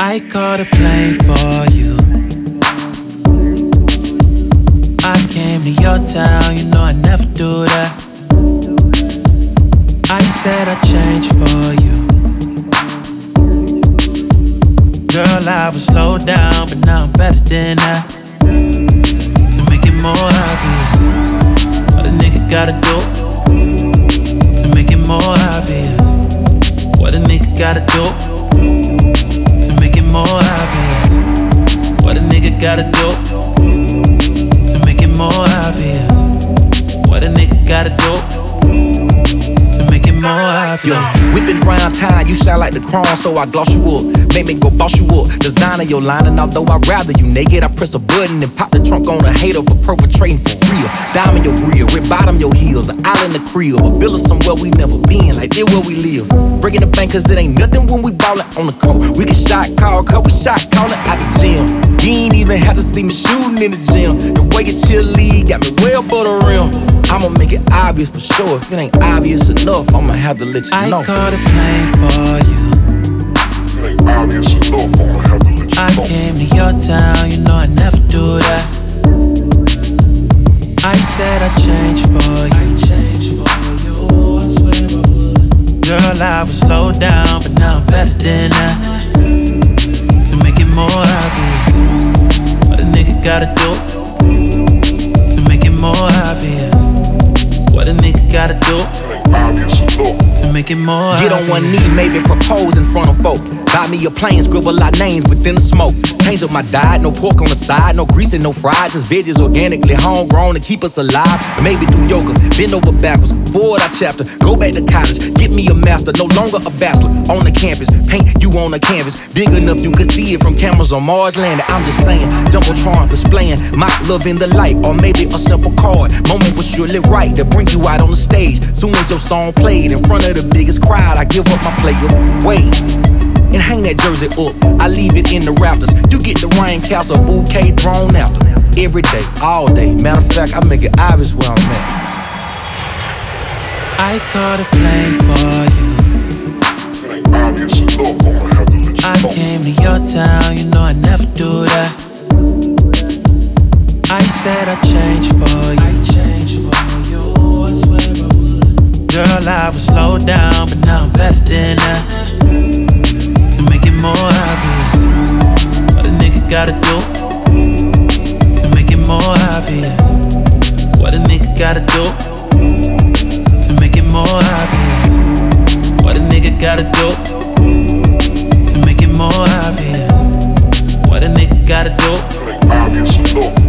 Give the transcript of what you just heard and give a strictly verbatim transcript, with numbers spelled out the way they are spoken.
I caught a plane for you. I came to your town, you know I never do that. I said I'd change for you. Girl, I was slowed down, but now I'm better than that. To make it more obvious, what a nigga gotta do. To make it more obvious, what a nigga gotta do. To make it more obvious, what a nigga gotta do. To make it more obvious, what a nigga gotta do. To make it more obvious. Yo, whipping round time, you sound like the crown, so I gloss you up. Make me go boss you up. Designer your line, and although I'd rather you naked, I press a button and pop the trunk on a hater for perpetrating for real. Diamond your grill, rip bottom your heels, an island the crib, a villa somewhere we never been, like this where we live. Breaking the bank, cause it ain't nothing when we ballin' on the court. We can shot call, couple shot callin' out the gym. You ain't even have to see me shooting in the gym. The way you chill lead got me well above the rim. I'ma make it obvious for sure. If it ain't obvious enough, I'ma have to let you know. I caught a plane for you. If it ain't obvious enough, I'ma have to let you know. I came to your town, you know I never do that. I said I'd change for you. I'd change for you, I swear I would. Girl, I was slowed down, but now I'm better than that. To make it more obvious, what a nigga gotta do. To make it more obvious, what a nigga gotta do. If it ain't obvious enough. To make it more Get obvious. on one knee, maybe propose in front of folk. Buy me a plane, scribble our names within the smoke. Change up my diet, no pork on the side, no grease and no fries, just veggies organically homegrown to keep us alive. Maybe do yoga, bend over backwards, forward our chapter, go back to college, get me a master, no longer a bachelor. On the campus, paint you on the canvas, big enough you could see it from cameras on Mars landing. I'm just saying, Jumbotron displaying my love in the light, or maybe a simple card. Moment was surely right to bring you out on the stage. Soon as your song played in front of the biggest crowd, I give up my player. Wait. And hang that jersey up, I leave it in the rafters. You get the Ryan Castle bouquet thrown after. Every day, all day. Matter of fact, I make it obvious where I'm at. I caught a plane for you. If it ain't obvious enough, I'ma have to let you I know. came to your town, you know I never do that. I said I'd change for you. I'd change for you, I swear I would. Girl, I was slowed down, but now I'm better than that. To make it more obvious, what a nigga gotta do. To make it more obvious, what a nigga gotta do. To make it more obvious, what a nigga gotta do. To make it more obvious, what a nigga gotta do. If it ain't obvious enough.